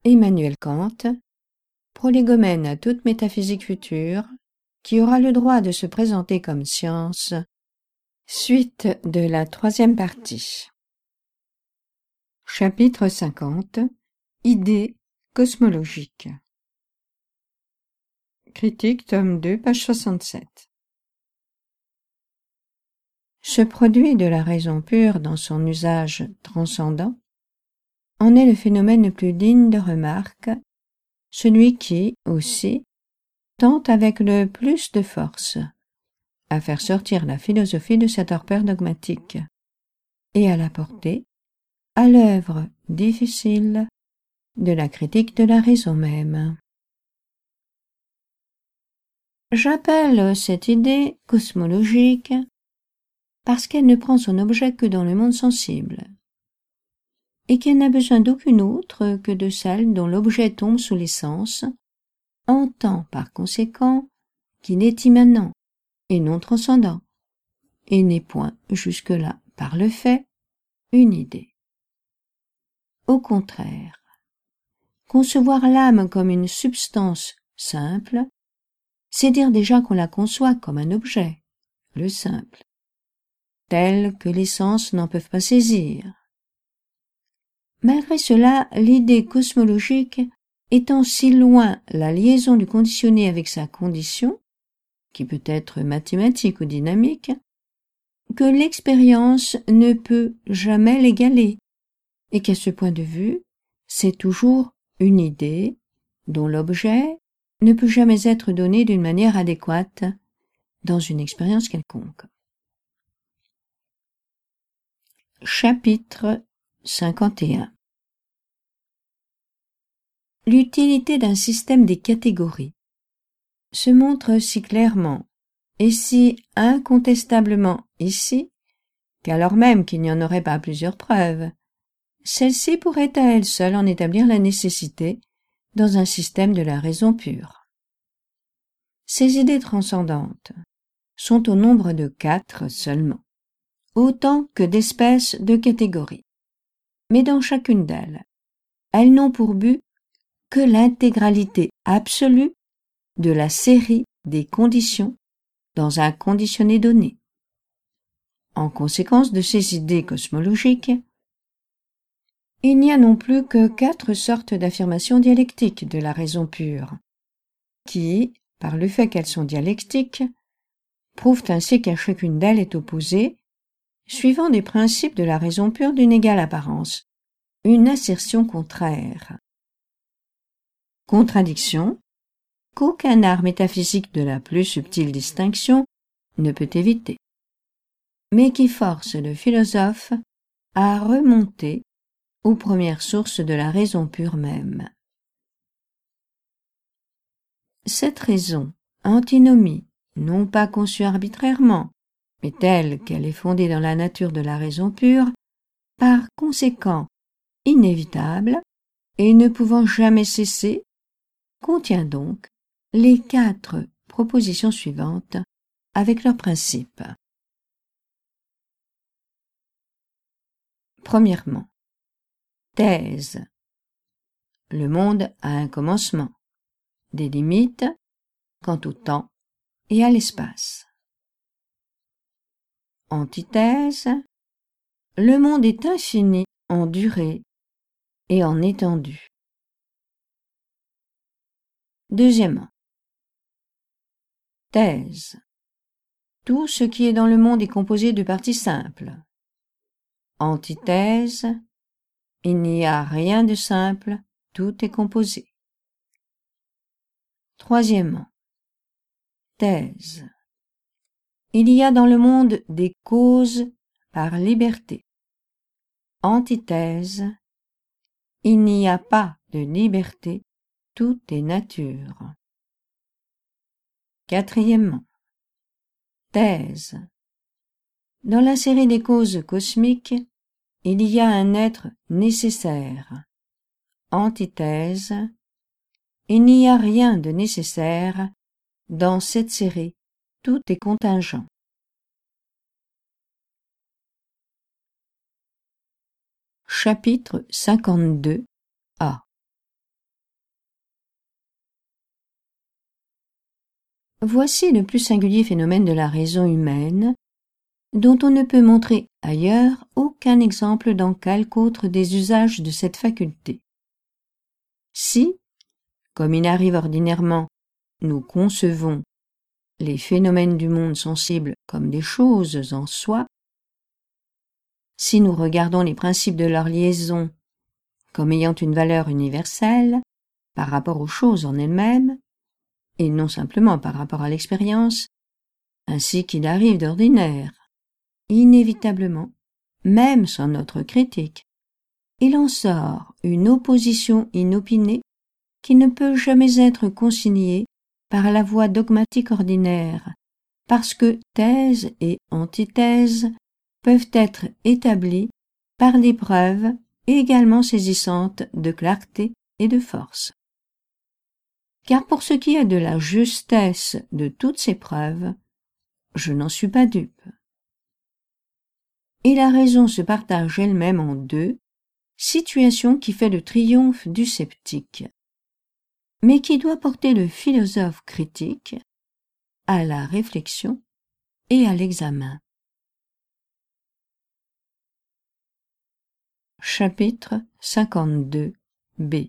Emmanuel Kant, prolégomène à toute métaphysique future, qui aura le droit de se présenter comme science, suite de la 3e partie. Chapitre 50. Idées cosmologiques. Critique, tome 2, page 67. Ce produit de la raison pure dans son usage transcendant en est le phénomène le plus digne de remarque, celui qui, aussi, tente avec le plus de force à faire sortir la philosophie de sa torpeur dogmatique et à la porter à l'œuvre difficile de la critique de la raison même. J'appelle cette idée cosmologique parce qu'elle ne prend son objet que dans le monde sensible, et qu'elle n'a besoin d'aucune autre que de celle dont l'objet tombe sous les sens, en tant par conséquent qu'il est immanent et non transcendant, et n'est point jusque-là, par le fait, une idée. Au contraire, concevoir l'âme comme une substance simple, c'est dire déjà qu'on la conçoit comme un objet, le simple, tel que les sens n'en peuvent pas saisir. Malgré cela, l'idée cosmologique étant si loin la liaison du conditionné avec sa condition, qui peut être mathématique ou dynamique, que l'expérience ne peut jamais l'égaler, et qu'à ce point de vue, c'est toujours une idée dont l'objet ne peut jamais être donné d'une manière adéquate dans une expérience quelconque. Chapitre 51. L'utilité d'un système des catégories se montre si clairement et si incontestablement ici, qu'alors même qu'il n'y en aurait pas plusieurs preuves, celle-ci pourrait à elle seule en établir la nécessité dans un système de la raison pure. Ces idées transcendantes sont au nombre de 4 seulement, autant que d'espèces de catégories. Mais dans chacune d'elles, elles n'ont pour but que l'intégralité absolue de la série des conditions dans un conditionné donné. En conséquence de ces idées cosmologiques, il n'y a non plus que 4 sortes d'affirmations dialectiques de la raison pure, qui, par le fait qu'elles sont dialectiques, prouvent ainsi qu'à chacune d'elles est opposée, suivant des principes de la raison pure d'une égale apparence, une assertion contraire. Contradiction qu'aucun art métaphysique de la plus subtile distinction ne peut éviter, mais qui force le philosophe à remonter aux premières sources de la raison pure même. Cette raison, antinomie, non pas conçue arbitrairement, mais telle qu'elle est fondée dans la nature de la raison pure, par conséquent inévitable et ne pouvant jamais cesser, contient donc les 4 propositions suivantes avec leurs principes. Premièrement, thèse. Le monde a un commencement, des limites quant au temps et à l'espace. Antithèse. Le monde est infini en durée et en étendue. Deuxièmement, thèse. Tout ce qui est dans le monde est composé de parties simples. Antithèse. Il n'y a rien de simple, tout est composé. Troisièmement, thèse. Il y a dans le monde des causes par liberté. Antithèse. Il n'y a pas de liberté, tout est nature. Quatrièmement, thèse. Dans la série des causes cosmiques, il y a un être nécessaire. Antithèse. Il n'y a rien de nécessaire dans cette série, tout est contingent. Chapitre 52a. Voici le plus singulier phénomène de la raison humaine, dont on ne peut montrer ailleurs aucun exemple dans quelque autre des usages de cette faculté. Si, comme il arrive ordinairement, nous concevons les phénomènes du monde sensible comme des choses en soi, si nous regardons les principes de leur liaison comme ayant une valeur universelle par rapport aux choses en elles-mêmes, et non simplement par rapport à l'expérience, ainsi qu'il arrive d'ordinaire, inévitablement, même sans notre critique, il en sort une opposition inopinée qui ne peut jamais être consignée par la voie dogmatique ordinaire, parce que thèse et antithèse peuvent être établies par des preuves également saisissantes de clarté et de force. Car pour ce qui est de la justesse de toutes ces preuves, je n'en suis pas dupe. Et la raison se partage elle-même en deux, situation qui fait le triomphe du sceptique, mais qui doit porter le philosophe critique à la réflexion et à l'examen. Chapitre 52b.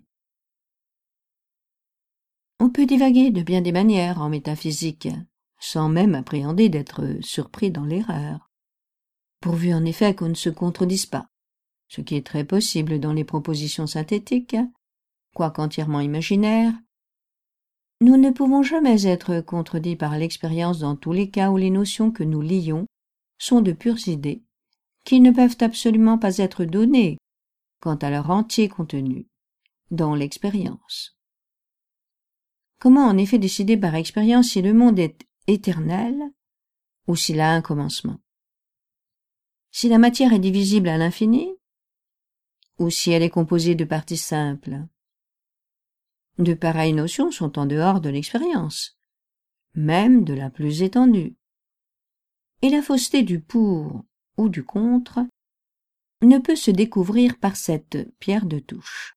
On peut divaguer de bien des manières en métaphysique, sans même appréhender d'être surpris dans l'erreur, pourvu en effet qu'on ne se contredise pas, ce qui est très possible dans les propositions synthétiques, quoique entièrement imaginaires. Nous ne pouvons jamais être contredits par l'expérience dans tous les cas où les notions que nous lions sont de pures idées, qui ne peuvent absolument pas être données, quant à leur entier contenu, dans l'expérience. Comment en effet décider par expérience si le monde est éternel ou s'il a un commencement? Si la matière est divisible à l'infini ou si elle est composée de parties simples? De pareilles notions sont en dehors de l'expérience, même de la plus étendue. Et la fausseté du pour ou du contre ne peut se découvrir par cette pierre de touche.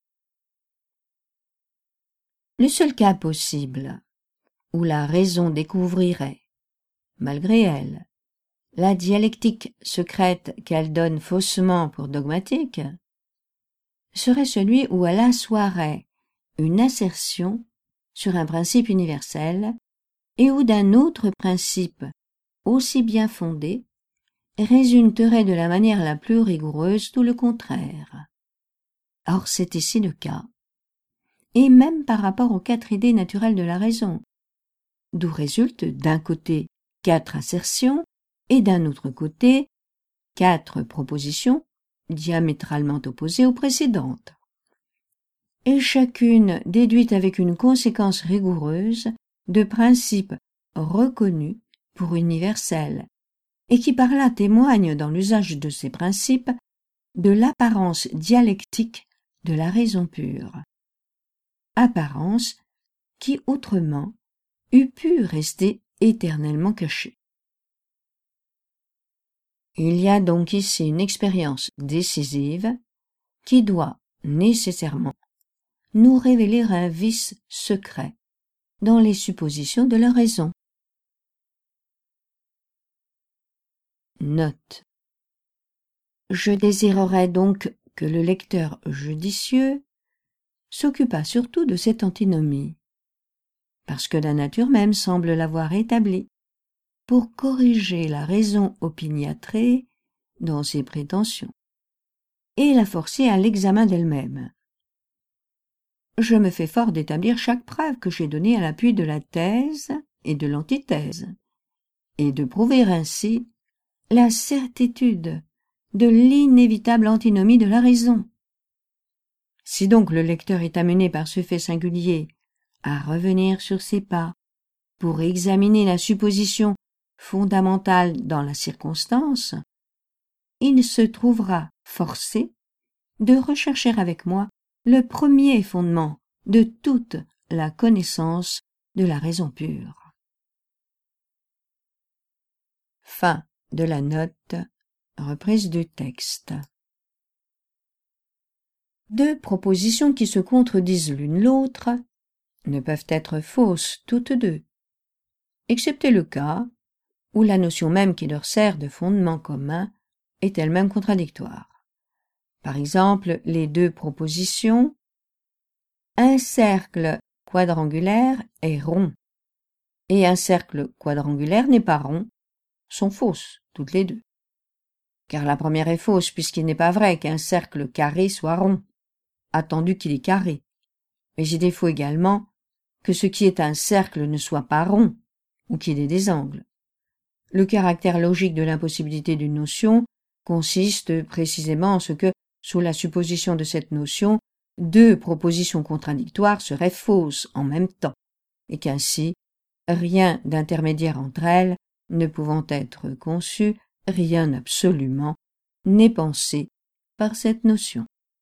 Le seul cas possible où la raison découvrirait, malgré elle, la dialectique secrète qu'elle donne faussement pour dogmatique, serait celui où elle assoirait une assertion sur un principe universel et où d'un autre principe aussi bien fondé résulterait de la manière la plus rigoureuse tout le contraire. Or c'est ici le cas, et même par rapport aux quatre idées naturelles de la raison, d'où résultent d'un côté 4 assertions et d'un autre côté 4 propositions diamétralement opposées aux précédentes, et chacune déduite avec une conséquence rigoureuse de principes reconnus pour universels, et qui par là témoignent dans l'usage de ces principes de l'apparence dialectique de la raison pure, apparence qui autrement eût pu rester éternellement cachée. Il y a donc ici une expérience décisive qui doit nécessairement nous révéler un vice secret dans les suppositions de la raison. Note. Je désirerais donc que le lecteur judicieux s'occupât surtout de cette antinomie, parce que la nature même semble l'avoir établie, pour corriger la raison opiniâtrée dans ses prétentions, et la forcer à l'examen d'elle-même. Je me fais fort d'établir chaque preuve que j'ai donnée à l'appui de la thèse et de l'antithèse, et de prouver ainsi la certitude de l'inévitable antinomie de la raison. Si donc le lecteur est amené par ce fait singulier à revenir sur ses pas pour examiner la supposition fondamentale dans la circonstance, il se trouvera forcé de rechercher avec moi le premier fondement de toute la connaissance de la raison pure. Fin de la note, reprise du texte. Deux propositions qui se contredisent l'une l'autre ne peuvent être fausses toutes deux, excepté le cas où la notion même qui leur sert de fondement commun est elle-même contradictoire. Par exemple, les deux propositions « un cercle quadrangulaire est rond » et « un cercle quadrangulaire n'est pas rond » sont fausses, toutes les deux. Car la première est fausse puisqu'il n'est pas vrai qu'un cercle carré soit rond, attendu qu'il est carré. Mais il est faux également que ce qui est un cercle ne soit pas rond, ou qu'il ait des angles. Le caractère logique de l'impossibilité d'une notion consiste précisément en ce que, sous la supposition de cette notion, deux propositions contradictoires seraient fausses en même temps, et qu'ainsi, rien d'intermédiaire entre elles ne pouvant être conçu, rien absolument n'est pensé par cette notion.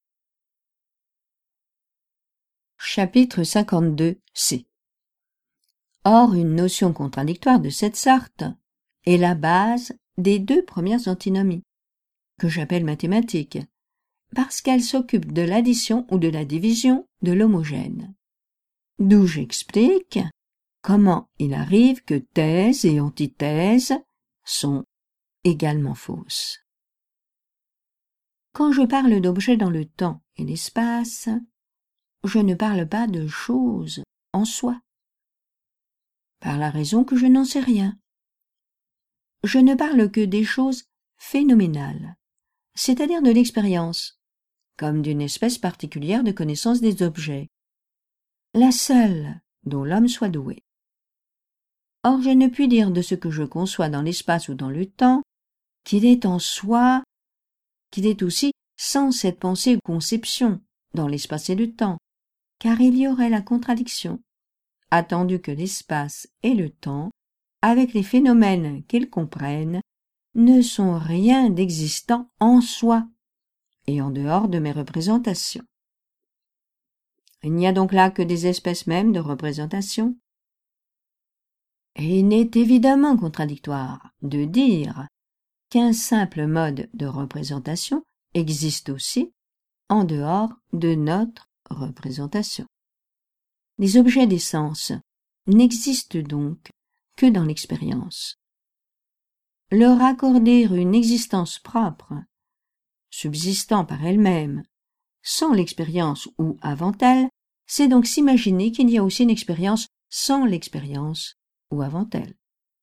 Chapitre 52c. Or, une notion contradictoire de cette sorte est la base des deux premières antinomies, que j'appelle mathématiques, parce qu'elles s'occupent de l'addition ou de la division de l'homogène. D'où j'explique comment il arrive que thèse et antithèse sont également fausses. Quand je parle d'objets dans le temps et l'espace, je ne parle pas de choses en soi, par la raison que je n'en sais rien. Je ne parle que des choses phénoménales, c'est-à-dire de l'expérience, comme d'une espèce particulière de connaissance des objets, la seule dont l'homme soit doué. Or, je ne puis dire de ce que je conçois dans l'espace ou dans le temps, qu'il est en soi, qu'il est aussi sans cette pensée ou conception dans l'espace et le temps, car il y aurait la contradiction, attendu que l'espace et le temps, avec les phénomènes qu'ils comprennent, ne sont rien d'existant en soi et en dehors de mes représentations. Il n'y a donc là que des espèces mêmes de représentation. Et il n'est évidemment contradictoire de dire qu'un simple mode de représentation existe aussi en dehors de notre représentation. Les objets des sens n'existent donc que dans l'expérience. Leur accorder une existence propre, subsistant par elle-même, sans l'expérience ou avant elle, c'est donc s'imaginer qu'il y a aussi une expérience sans l'expérience ou avant elle.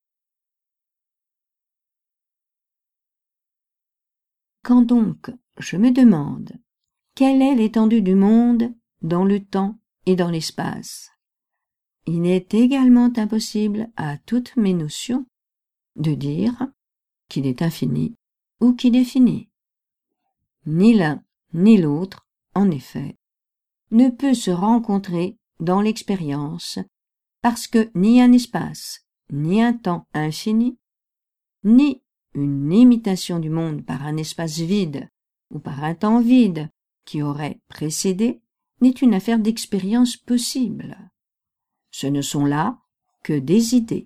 Quand donc je me demande quelle est l'étendue du monde dans le temps et dans l'espace, il est également impossible à toutes mes notions de dire qu'il est infini ou qu'il est fini. Ni l'un ni l'autre, en effet, ne peut se rencontrer dans l'expérience parce que ni un espace, ni un temps infini, ni une imitation du monde par un espace vide ou par un temps vide qui aurait précédé n'est une affaire d'expérience possible. Ce ne sont là que des idées.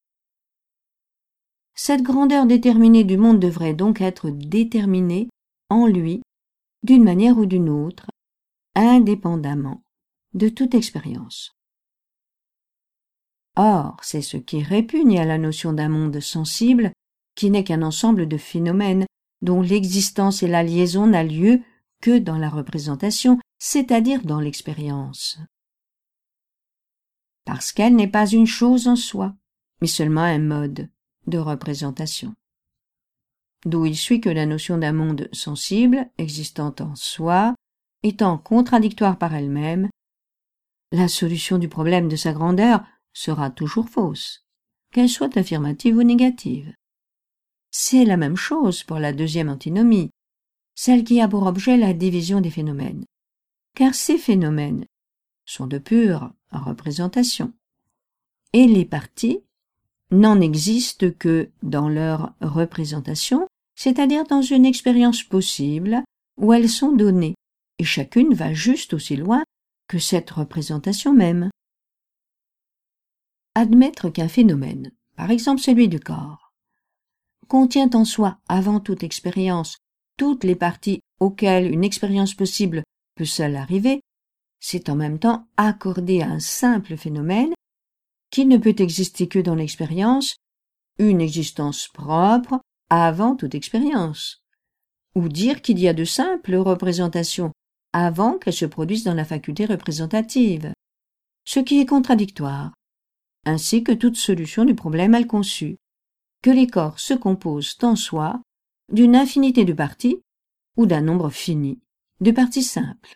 Cette grandeur déterminée du monde devrait donc être déterminée en lui d'une manière ou d'une autre, indépendamment de toute expérience. Or, c'est ce qui répugne à la notion d'un monde sensible qui n'est qu'un ensemble de phénomènes dont l'existence et la liaison n'a lieu que dans la représentation, c'est-à-dire dans l'expérience. Parce qu'elle n'est pas une chose en soi, mais seulement un mode de représentation. D'où il suit que la notion d'un monde sensible, existant en soi, étant contradictoire par elle-même, la solution du problème de sa grandeur sera toujours fausse, qu'elle soit affirmative ou négative. C'est la même chose pour la deuxième antinomie, celle qui a pour objet la division des phénomènes, car ces phénomènes sont de pure représentation, et les parties n'en existent que dans leur représentation, c'est-à-dire dans une expérience possible où elles sont données, et chacune va juste aussi loin que cette représentation même. Admettre qu'un phénomène, par exemple celui du corps, contient en soi, avant toute expérience, toutes les parties auxquelles une expérience possible peut seule arriver, c'est en même temps accorder à un simple phénomène qu'il ne peut exister que dans l'expérience une existence propre avant toute expérience, ou dire qu'il y a de simples représentations avant qu'elles se produisent dans la faculté représentative, ce qui est contradictoire, ainsi que toute solution du problème mal conçu, que les corps se composent en soi d'une infinité de parties ou d'un nombre fini de parties simples.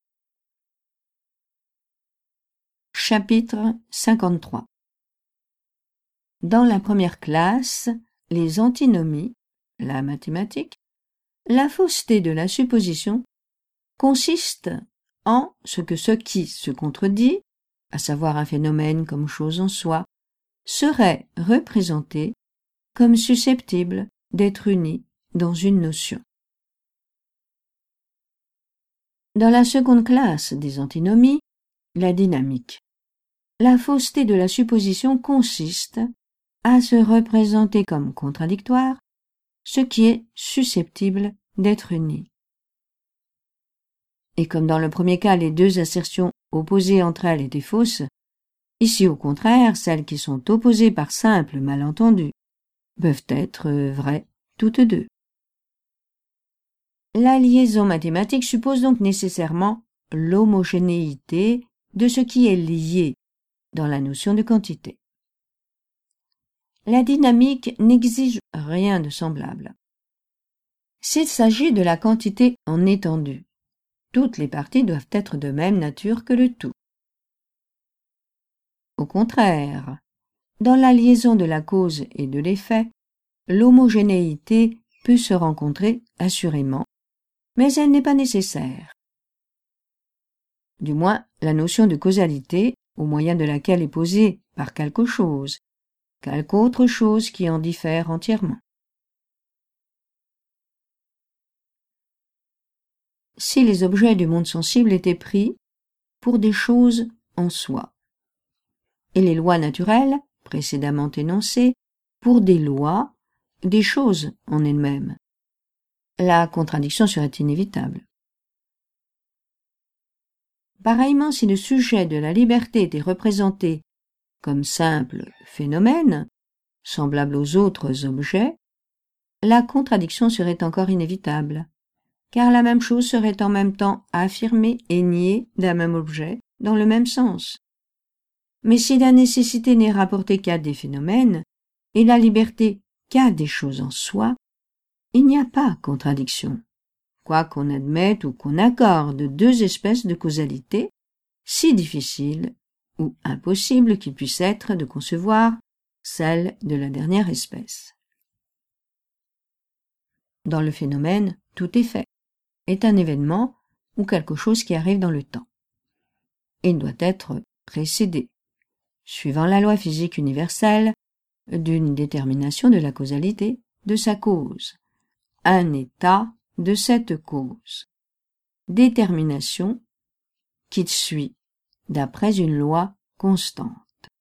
Chapitre 53. Dans la première classe, les antinomies, la mathématique, la fausseté de la supposition consiste en ce qui se contredit, à savoir un phénomène comme chose en soi, serait représenté comme susceptible d'être uni dans une notion. Dans la seconde classe des antinomies, la dynamique, la fausseté de la supposition consiste à se représenter comme contradictoire ce qui est susceptible d'être uni. Et comme dans le premier cas les deux assertions opposées entre elles étaient fausses, ici au contraire celles qui sont opposées par simple malentendu peuvent être vraies toutes deux. La liaison mathématique suppose donc nécessairement l'homogénéité de ce qui est lié dans la notion de quantité. La dynamique n'exige rien de semblable. S'il s'agit de la quantité en étendue, toutes les parties doivent être de même nature que le tout. Au contraire, dans la liaison de la cause et de l'effet, l'homogénéité peut se rencontrer assurément, mais elle n'est pas nécessaire. Du moins, la notion de causalité, au moyen de laquelle est posée par quelque autre chose qui en diffère entièrement. Si les objets du monde sensible étaient pris pour des choses en soi, et les lois naturelles, précédemment énoncées, pour des lois, des choses en elles-mêmes, la contradiction serait inévitable. Pareillement, si le sujet de la liberté était représenté comme simple phénomène, semblable aux autres objets, la contradiction serait encore inévitable, car la même chose serait en même temps affirmée et niée d'un même objet dans le même sens. Mais si la nécessité n'est rapportée qu'à des phénomènes, et la liberté qu'à des choses en soi, il n'y a pas contradiction, quoi qu'on admette ou qu'on accorde deux espèces de causalité, si difficiles ou impossible qu'il puisse être de concevoir celle de la dernière espèce. Dans le phénomène, tout est fait, est un événement ou quelque chose qui arrive dans le temps. Il doit être précédé, suivant la loi physique universelle, d'une détermination de la causalité de sa cause, un état de cette cause, détermination qui suit d'après une loi constante.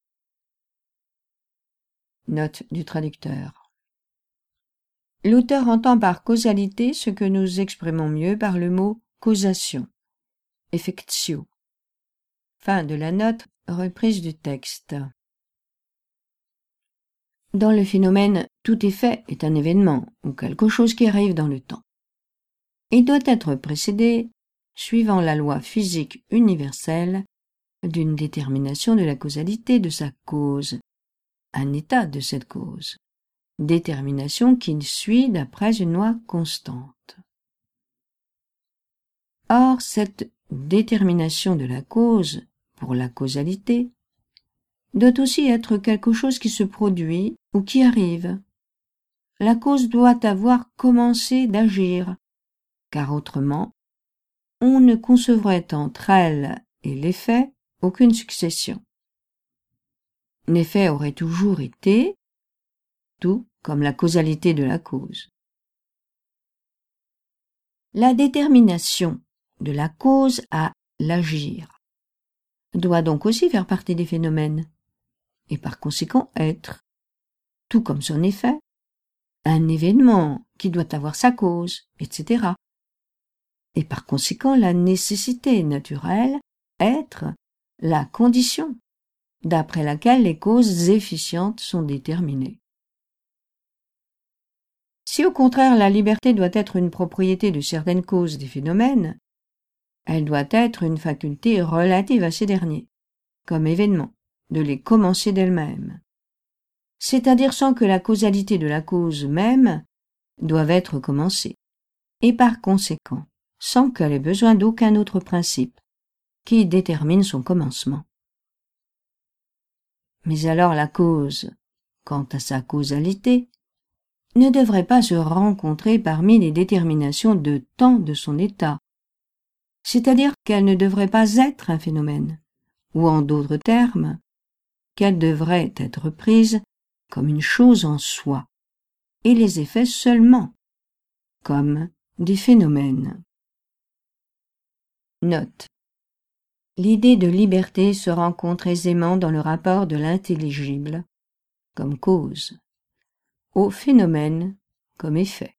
Note du traducteur. L'auteur entend par causalité ce que nous exprimons mieux par le mot causation, effectio. Fin de la note, reprise du texte. Dans le phénomène, tout effet est un événement ou quelque chose qui arrive dans le temps. Il doit être précédé, suivant la loi physique universelle, d'une détermination de la causalité de sa cause, un état de cette cause, détermination qui suit d'après une loi constante. Or, cette détermination de la cause pour la causalité doit aussi être quelque chose qui se produit ou qui arrive. La cause doit avoir commencé d'agir, car autrement, on ne concevrait entre elle et l'effet aucune succession. L'effet aurait toujours été, tout comme la causalité de la cause. La détermination de la cause à l'agir doit donc aussi faire partie des phénomènes, et par conséquent être, tout comme son effet, un événement qui doit avoir sa cause, etc. Et par conséquent la nécessité naturelle être la condition d'après laquelle les causes efficientes sont déterminées. Si au contraire la liberté doit être une propriété de certaines causes des phénomènes, elle doit être une faculté relative à ces derniers, comme événement, de les commencer d'elle-même, c'est-à-dire sans que la causalité de la cause même doive être commencée, et par conséquent, sans qu'elle ait besoin d'aucun autre principe qui détermine son commencement. Mais alors la cause, quant à sa causalité, ne devrait pas se rencontrer parmi les déterminations de temps de son état, c'est-à-dire qu'elle ne devrait pas être un phénomène, ou en d'autres termes, qu'elle devrait être prise comme une chose en soi, et les effets seulement, comme des phénomènes. Note. L'idée de liberté se rencontre aisément dans le rapport de l'intelligible, comme cause, au phénomène comme effet.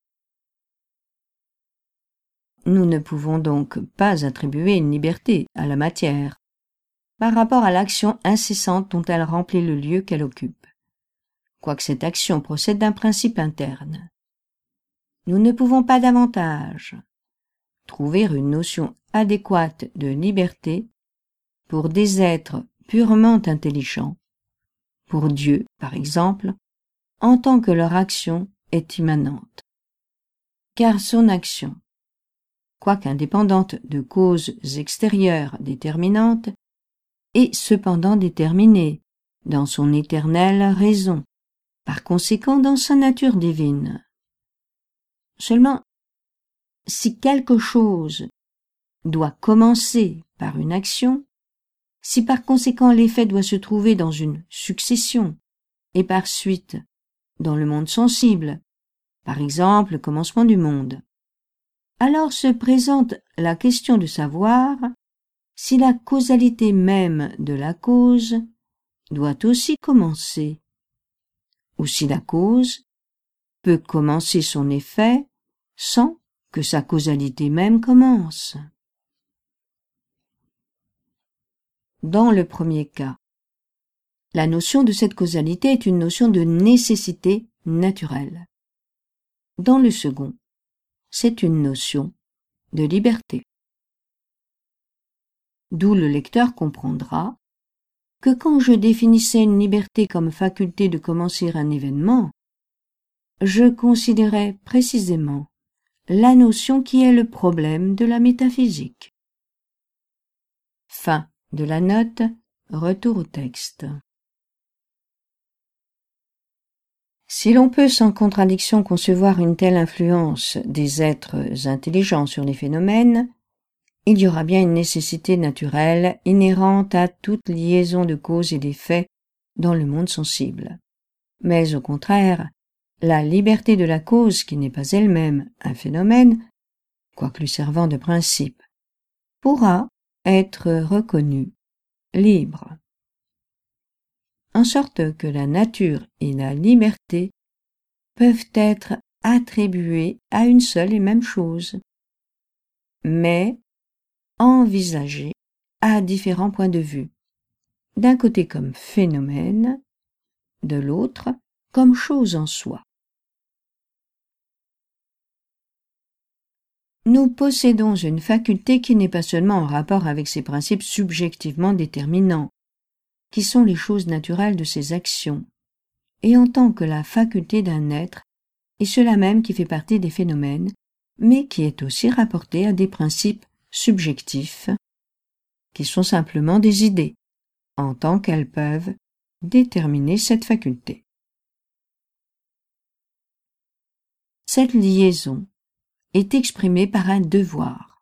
Nous ne pouvons donc pas attribuer une liberté à la matière par rapport à l'action incessante dont elle remplit le lieu qu'elle occupe, quoique cette action procède d'un principe interne. Nous ne pouvons pas davantage trouver une notion adéquate de liberté pour des êtres purement intelligents, pour Dieu par exemple, en tant que leur action est immanente. Car son action, quoique indépendante de causes extérieures déterminantes, est cependant déterminée dans son éternelle raison, par conséquent dans sa nature divine. Seulement, si quelque chose doit commencer par une action, si par conséquent l'effet doit se trouver dans une succession, et par suite dans le monde sensible, par exemple le commencement du monde, alors se présente la question de savoir si la causalité même de la cause doit aussi commencer, ou si la cause peut commencer son effet sans que sa causalité même commence. Dans le premier cas, la notion de cette causalité est une notion de nécessité naturelle. Dans le second, c'est une notion de liberté. D'où le lecteur comprendra que quand je définissais une liberté comme faculté de commencer un événement, je considérais précisément la notion qui est le problème de la métaphysique. Fin de la note, retour au texte. Si l'on peut sans contradiction concevoir une telle influence des êtres intelligents sur les phénomènes, il y aura bien une nécessité naturelle inhérente à toute liaison de causes et d'effets dans le monde sensible. Mais au contraire, la liberté de la cause qui n'est pas elle-même un phénomène, quoique lui servant de principe, pourra être reconnue libre. En sorte que la nature et la liberté peuvent être attribuées à une seule et même chose, mais envisagées à différents points de vue, d'un côté comme phénomène, de l'autre comme chose en soi. Nous possédons une faculté qui n'est pas seulement en rapport avec ces principes subjectivement déterminants, qui sont les choses naturelles de ses actions, et en tant que la faculté d'un être, et cela même qui fait partie des phénomènes, mais qui est aussi rapportée à des principes subjectifs, qui sont simplement des idées, en tant qu'elles peuvent déterminer cette faculté. Cette liaison est exprimée par un devoir.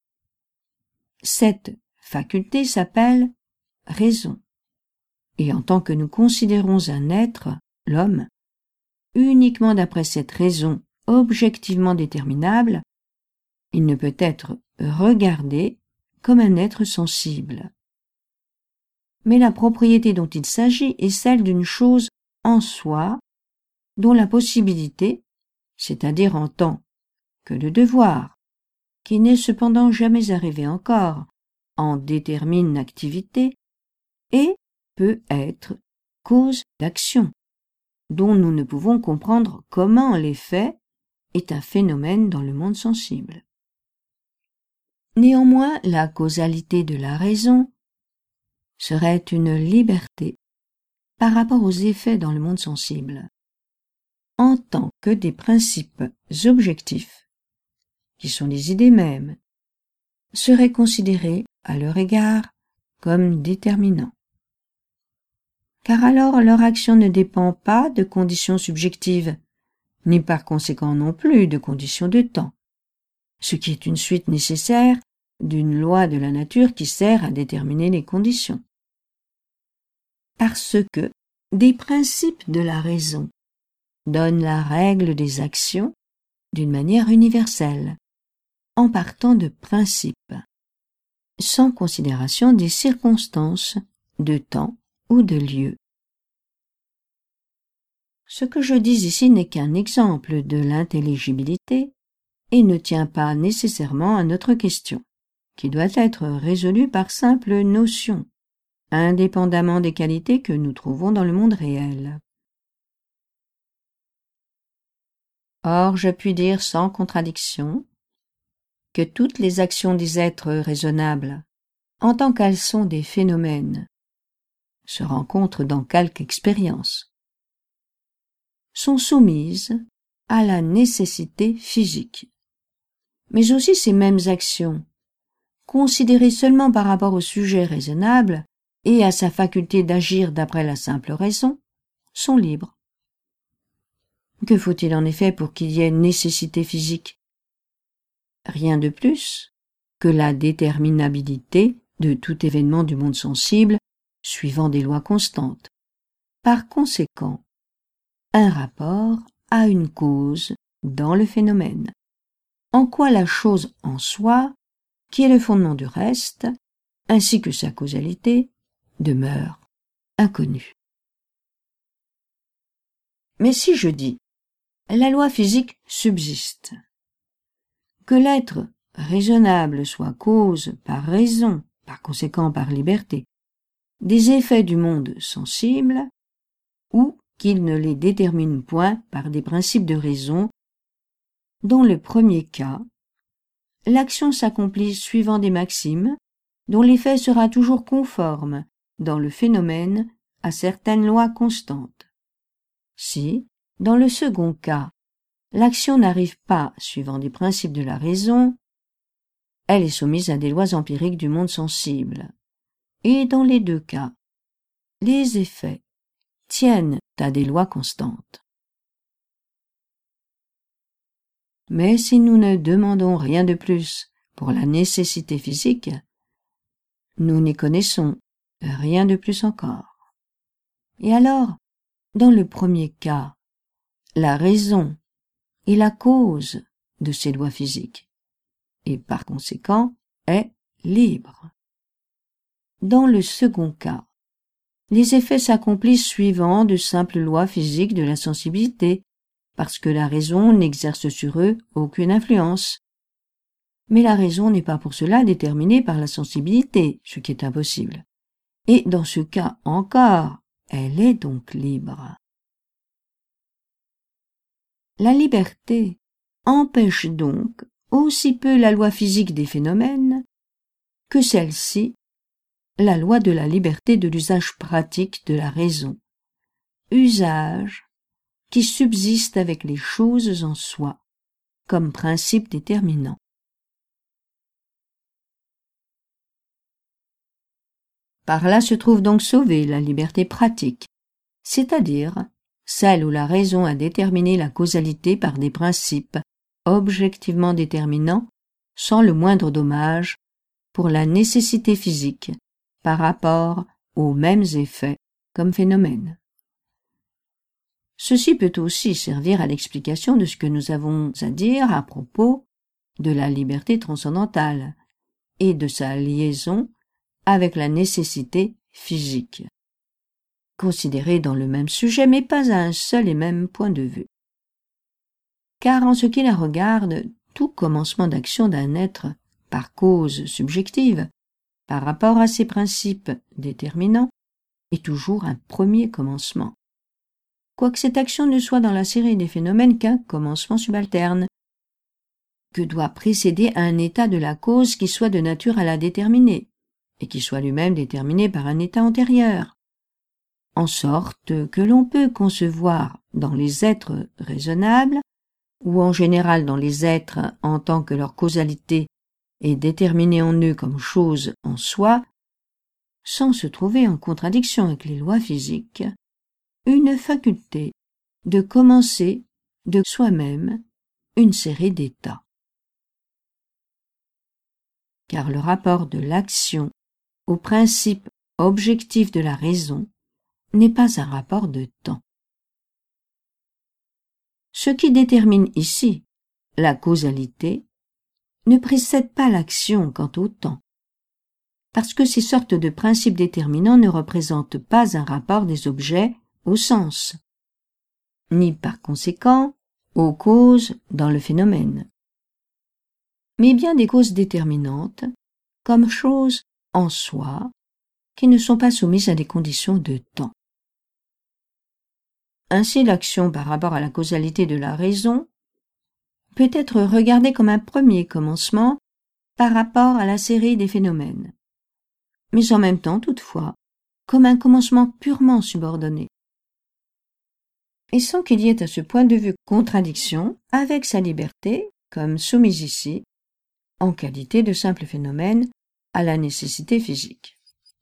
Cette faculté s'appelle raison, et en tant que nous considérons un être, l'homme, uniquement d'après cette raison objectivement déterminable, il ne peut être regardé comme un être sensible. Mais la propriété dont il s'agit est celle d'une chose en soi, dont la possibilité, c'est-à-dire en tant que le devoir, qui n'est cependant jamais arrivé encore, en détermine l'activité, et peut être cause d'action, dont nous ne pouvons comprendre comment l'effet est un phénomène dans le monde sensible. Néanmoins, la causalité de la raison serait une liberté par rapport aux effets dans le monde sensible, en tant que des principes objectifs, qui sont les idées mêmes, seraient considérés à leur égard comme déterminants. Car alors leur action ne dépend pas de conditions subjectives, ni par conséquent non plus de conditions de temps, ce qui est une suite nécessaire d'une loi de la nature qui sert à déterminer les conditions. Parce que des principes de la raison donnent la règle des actions d'une manière universelle, en partant de principes, sans considération des circonstances, de temps ou de lieu. Ce que je dis ici n'est qu'un exemple de l'intelligibilité et ne tient pas nécessairement à notre question, qui doit être résolue par simple notion, indépendamment des qualités que nous trouvons dans le monde réel. Or, je puis dire sans contradiction que toutes les actions des êtres raisonnables, en tant qu'elles sont des phénomènes, se rencontrent dans quelque expérience, sont soumises à la nécessité physique. Mais aussi ces mêmes actions, considérées seulement par rapport au sujet raisonnable et à sa faculté d'agir d'après la simple raison, sont libres. Que faut-il en effet pour qu'il y ait nécessité physique? Rien de plus que la déterminabilité de tout événement du monde sensible suivant des lois constantes. Par conséquent, un rapport a une cause dans le phénomène, en quoi la chose en soi, qui est le fondement du reste, ainsi que sa causalité, demeure inconnue. Mais si je dis la loi physique subsiste, que l'être raisonnable soit cause par raison, par conséquent par liberté, des effets du monde sensible, ou qu'il ne les détermine point par des principes de raison, dans le premier cas, l'action s'accomplit suivant des maximes, dont l'effet sera toujours conforme, dans le phénomène, à certaines lois constantes. Si, dans le second cas, l'action n'arrive pas suivant des principes de la raison, elle est soumise à des lois empiriques du monde sensible. Et dans les deux cas, les effets tiennent à des lois constantes. Mais si nous ne demandons rien de plus pour la nécessité physique, nous n'y connaissons rien de plus encore. Et alors, dans le premier cas, la raison est la cause de ces lois physiques, et par conséquent est libre. Dans le second cas, les effets s'accomplissent suivant de simples lois physiques de la sensibilité, parce que la raison n'exerce sur eux aucune influence. Mais la raison n'est pas pour cela déterminée par la sensibilité, ce qui est impossible. Et dans ce cas encore, elle est donc libre. La liberté empêche donc aussi peu la loi physique des phénomènes que celle-ci, la loi de la liberté de l'usage pratique de la raison, usage qui subsiste avec les choses en soi, comme principe déterminant. Par là se trouve donc sauvée la liberté pratique, c'est-à-dire celle où la raison a déterminé la causalité par des principes objectivement déterminants sans le moindre dommage pour la nécessité physique par rapport aux mêmes effets comme phénomène. Ceci peut aussi servir à l'explication de ce que nous avons à dire à propos de la liberté transcendantale et de sa liaison avec la nécessité physique, considérée dans le même sujet mais pas à un seul et même point de vue. Car en ce qui la regarde, tout commencement d'action d'un être par cause subjective, par rapport à ses principes déterminants, est toujours un premier commencement. Quoique cette action ne soit dans la série des phénomènes qu'un commencement subalterne, que doit précéder un état de la cause qui soit de nature à la déterminer, et qui soit lui-même déterminé par un état antérieur, en sorte que l'on peut concevoir dans les êtres raisonnables, ou en général dans les êtres en tant que leur causalité est déterminée en eux comme chose en soi, sans se trouver en contradiction avec les lois physiques, une faculté de commencer de soi-même une série d'états. Car le rapport de l'action au principe objectif de la raison n'est pas un rapport de temps. Ce qui détermine ici la causalité ne précède pas l'action quant au temps, parce que ces sortes de principes déterminants ne représentent pas un rapport des objets au sens, ni par conséquent aux causes dans le phénomène, mais bien des causes déterminantes comme choses en soi qui ne sont pas soumises à des conditions de temps. Ainsi, l'action par rapport à la causalité de la raison peut être regardée comme un premier commencement par rapport à la série des phénomènes, mais en même temps, toutefois, comme un commencement purement subordonné, et sans qu'il y ait à ce point de vue contradiction avec sa liberté, comme soumise ici, en qualité de simple phénomène, à la nécessité physique.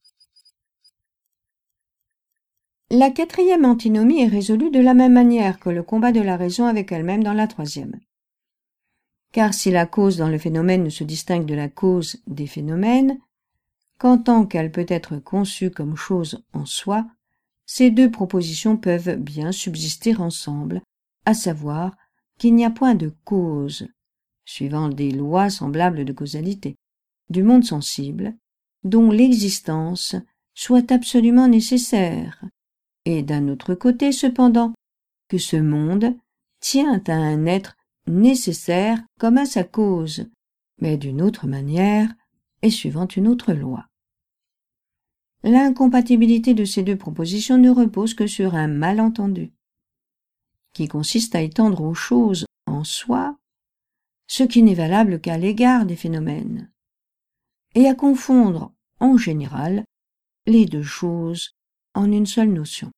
La quatrième antinomie est résolue de la même manière que le combat de la raison avec elle-même dans la troisième. Car si la cause dans le phénomène ne se distingue de la cause des phénomènes, qu'en tant qu'elle peut être conçue comme chose en soi, ces deux propositions peuvent bien subsister ensemble, à savoir qu'il n'y a point de cause, suivant des lois semblables de causalité, du monde sensible, dont l'existence soit absolument nécessaire, et d'un autre côté, cependant, que ce monde tient à un être nécessaire comme à sa cause, mais d'une autre manière et suivant une autre loi. L'incompatibilité de ces deux propositions ne repose que sur un malentendu, qui consiste à étendre aux choses en soi ce qui n'est valable qu'à l'égard des phénomènes, et à confondre, en général, les deux choses en une seule notion.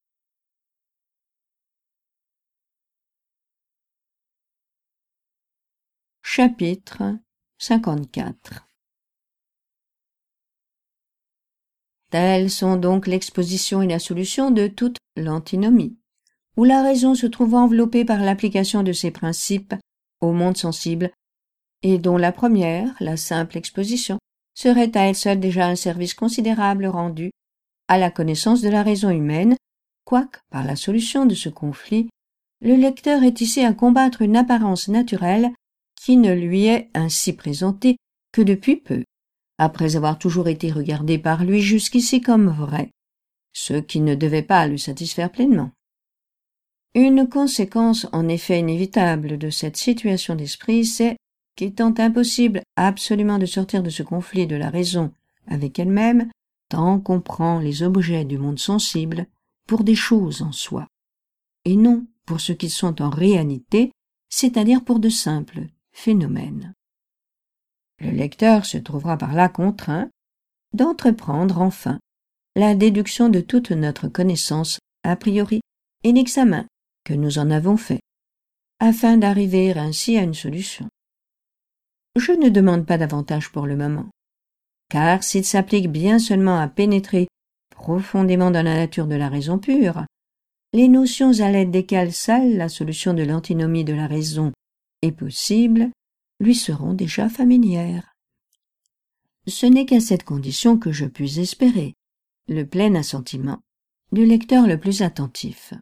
Chapitre 54. Telles sont donc l'exposition et la solution de toute l'antinomie, où la raison se trouve enveloppée par l'application de ses principes au monde sensible, et dont la première, la simple exposition, serait à elle seule déjà un service considérable rendu à la connaissance de la raison humaine, quoique, par la solution de ce conflit, le lecteur ait ici à combattre une apparence naturelle qui ne lui est ainsi présentée que depuis peu, après avoir toujours été regardée par lui jusqu'ici comme vraie, ce qui ne devait pas le satisfaire pleinement. Une conséquence en effet inévitable de cette situation d'esprit, c'est qu'étant impossible absolument de sortir de ce conflit de la raison avec elle-même, tant qu'on prend les objets du monde sensible pour des choses en soi, et non pour ce qu'ils sont en réalité, c'est-à-dire pour de simples phénomènes. Le lecteur se trouvera par là contraint d'entreprendre enfin la déduction de toute notre connaissance a priori et l'examen que nous en avons fait, afin d'arriver ainsi à une solution. Je ne demande pas davantage pour le moment, car s'il s'applique bien seulement à pénétrer profondément dans la nature de la raison pure, les notions à l'aide desquelles seule la solution de l'antinomie de la raison est possible lui seront déjà familières. Ce n'est qu'à cette condition que je puis espérer le plein assentiment du lecteur le plus attentif.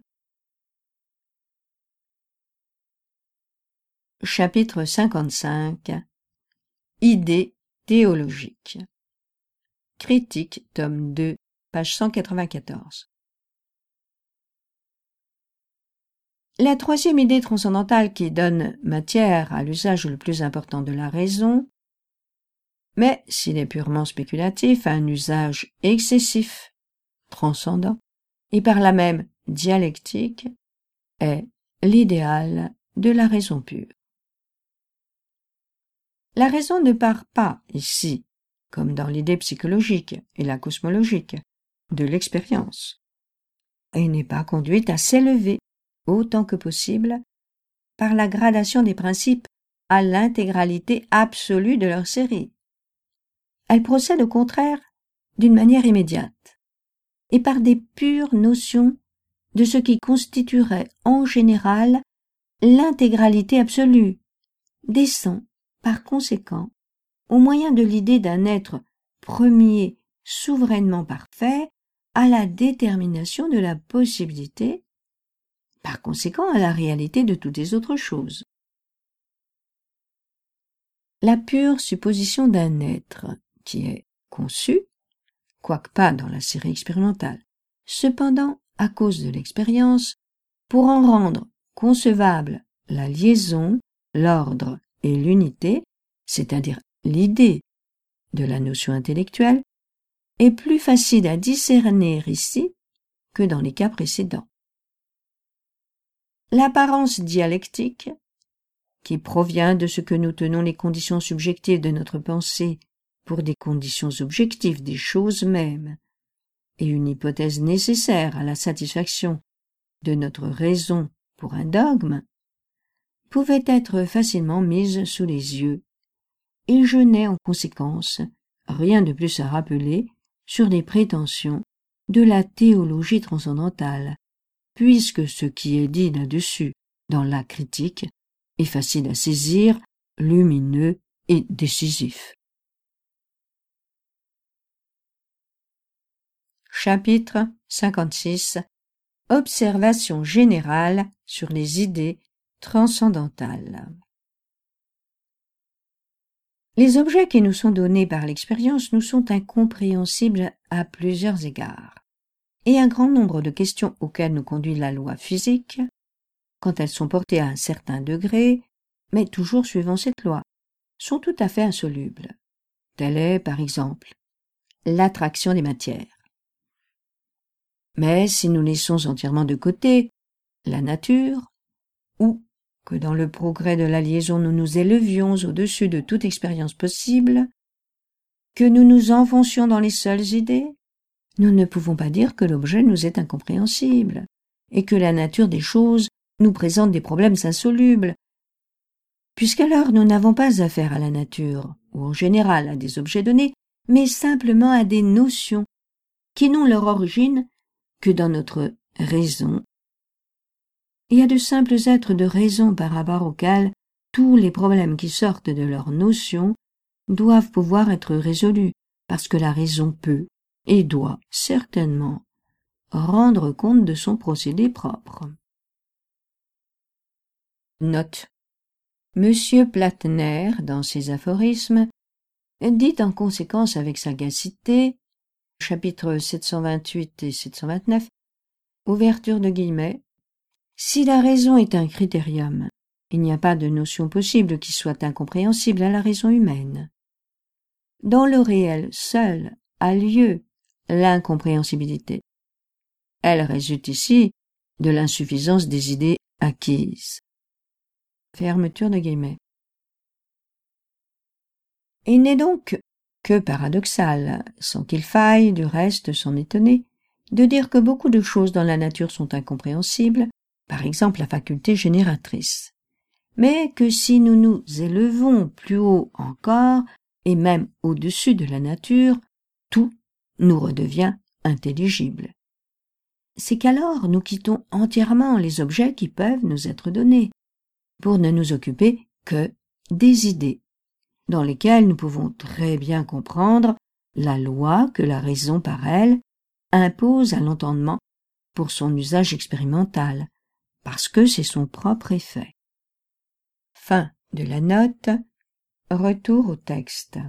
Chapitre 55. Idées théologiques. Critique, tome 2, page 194. La troisième idée transcendantale qui donne matière à l'usage le plus important de la raison, mais s'il est purement spéculatif, à un usage excessif, transcendant, et par là même dialectique, est l'idéal de la raison pure. La raison ne part pas ici, comme dans l'idée psychologique et la cosmologique, de l'expérience, et n'est pas conduite à s'élever autant que possible par la gradation des principes à l'intégralité absolue de leur série. Elle procède au contraire d'une manière immédiate, et par des pures notions de ce qui constituerait en général l'intégralité absolue, descend par conséquent au moyen de l'idée d'un être premier souverainement parfait à la détermination de la possibilité, par conséquent à la réalité de toutes les autres choses. La pure supposition d'un être qui est conçu, quoique pas dans la série expérimentale, cependant à cause de l'expérience, pour en rendre concevable la liaison, l'ordre et l'unité, c'est-à-dire l'idée de la notion intellectuelle, est plus facile à discerner ici que dans les cas précédents. L'apparence dialectique, qui provient de ce que nous tenons les conditions subjectives de notre pensée pour des conditions objectives des choses mêmes, et une hypothèse nécessaire à la satisfaction de notre raison pour un dogme, pouvait être facilement mise sous les yeux, et je n'ai en conséquence rien de plus à rappeler sur les prétentions de la théologie transcendantale, puisque ce qui est dit là-dessus dans la critique est facile à saisir, lumineux et décisif. Chapitre 56. Observation générale sur les idées transcendantales. Les objets qui nous sont donnés par l'expérience nous sont incompréhensibles à plusieurs égards, et un grand nombre de questions auxquelles nous conduit la loi physique, quand elles sont portées à un certain degré, mais toujours suivant cette loi, sont tout à fait insolubles. Telle est, par exemple, l'attraction des matières. Mais si nous laissons entièrement de côté la nature, ou que dans le progrès de la liaison nous nous élevions au-dessus de toute expérience possible, que nous nous enfoncions dans les seules idées, nous ne pouvons pas dire que l'objet nous est incompréhensible, et que la nature des choses nous présente des problèmes insolubles, puisqu'alors nous n'avons pas affaire à la nature, ou en général à des objets donnés, mais simplement à des notions, qui n'ont leur origine que dans notre raison. Il y a de simples êtres de raison par rapport auxquels tous les problèmes qui sortent de leurs notions doivent pouvoir être résolus, parce que la raison peut et doit certainement rendre compte de son procédé propre. Note. Monsieur Platner, dans ses aphorismes, dit en conséquence avec sagacité, chapitres 728 et 729, ouverture de guillemets, si la raison est un critérium, il n'y a pas de notion possible qui soit incompréhensible à la raison humaine. Dans le réel seul a lieu l'incompréhensibilité. Elle résulte ici de l'insuffisance des idées acquises. Fermeture de guillemets. Il n'est donc que paradoxal, sans qu'il faille du reste s'en étonner, de dire que beaucoup de choses dans la nature sont incompréhensibles, par exemple la faculté génératrice, mais que si nous nous élevons plus haut encore, et même au-dessus de la nature, tout nous redevient intelligible. C'est qu'alors nous quittons entièrement les objets qui peuvent nous être donnés, pour ne nous occuper que des idées, dans lesquelles nous pouvons très bien comprendre la loi que la raison par elle impose à l'entendement pour son usage expérimental, parce que c'est son propre effet. Fin de la note. Retour au texte.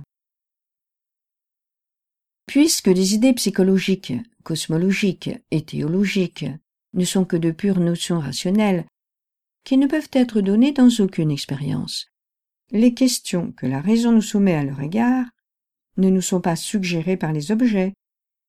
Puisque les idées psychologiques, cosmologiques et théologiques ne sont que de pures notions rationnelles, qui ne peuvent être données dans aucune expérience, les questions que la raison nous soumet à leur égard ne nous sont pas suggérées par les objets,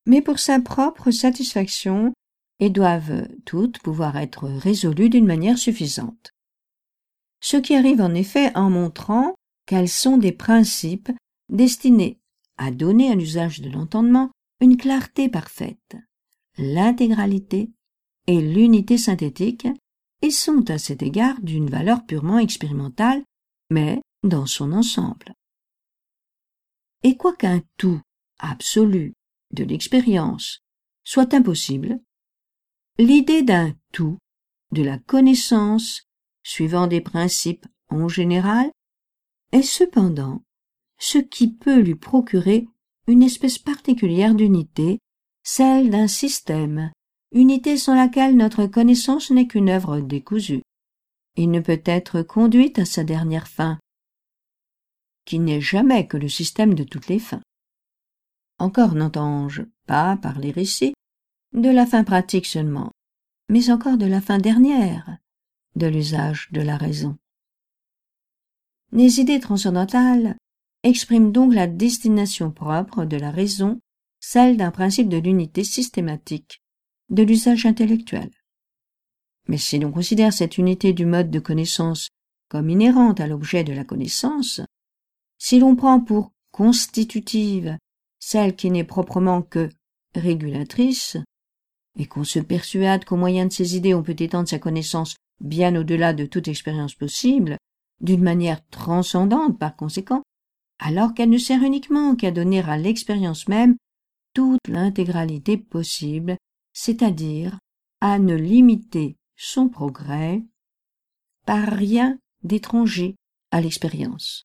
mais pour sa propre satisfaction et doivent toutes pouvoir être résolues d'une manière suffisante. Ce qui arrive en effet en montrant qu'elles sont des principes destinés à donner à l'usage de l'entendement une clarté parfaite, l'intégralité et l'unité synthétique, et sont à cet égard d'une valeur purement expérimentale, mais dans son ensemble. Et quoiqu'un tout absolu de l'expérience soit impossible, l'idée d'un tout de la connaissance suivant des principes en général est cependant ce qui peut lui procurer une espèce particulière d'unité, celle d'un système, unité sans laquelle notre connaissance n'est qu'une œuvre décousue, et ne peut être conduite à sa dernière fin, qui n'est jamais que le système de toutes les fins. Encore n'entends-je pas par les récits de la fin pratique seulement, mais encore de la fin dernière, de l'usage de la raison. Les idées transcendantales expriment donc la destination propre de la raison, celle d'un principe de l'unité systématique de l'usage intellectuel. Mais si l'on considère cette unité du mode de connaissance comme inhérente à l'objet de la connaissance, si l'on prend pour constitutive celle qui n'est proprement que régulatrice, et qu'on se persuade qu'au moyen de ces idées on peut étendre sa connaissance bien au-delà de toute expérience possible, d'une manière transcendante par conséquent, alors qu'elle ne sert uniquement qu'à donner à l'expérience même toute l'intégralité possible, c'est-à-dire à ne limiter son progrès par rien d'étranger à l'expérience.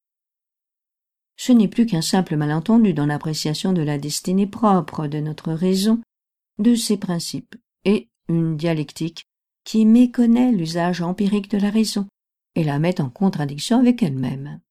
Ce n'est plus qu'un simple malentendu dans l'appréciation de la destinée propre de notre raison, de ses principes, et une dialectique qui méconnaît l'usage empirique de la raison et la met en contradiction avec elle-même.